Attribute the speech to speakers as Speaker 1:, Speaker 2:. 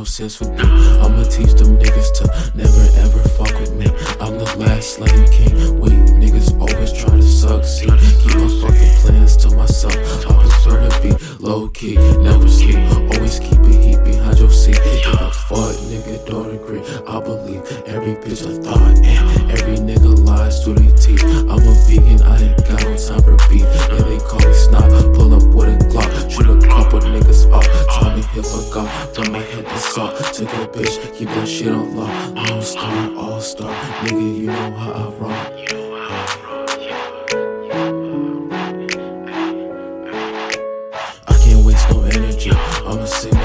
Speaker 1: no sense for you. I'ma teach them niggas to never ever fuck with me. I'm the last slave king. Weak niggas always try to succeed. Keep my fucking plans to myself. I prefer to be low key, never sleep. Always keep a heat behind your seat. If I fuck, nigga, don't agree. I believe every bitch I thought, and every nigga lies through their teeth. I'm a vegan, I ain't got no time for beef. Yeah, they call me snot. Pull up with a Glock, shoot a couple niggas off. Tell me if I got from my head to salt. Took a bitch, keep that shit on lock. Lone star, all star, nigga, you know how I rock. I can't waste no energy. I'ma sing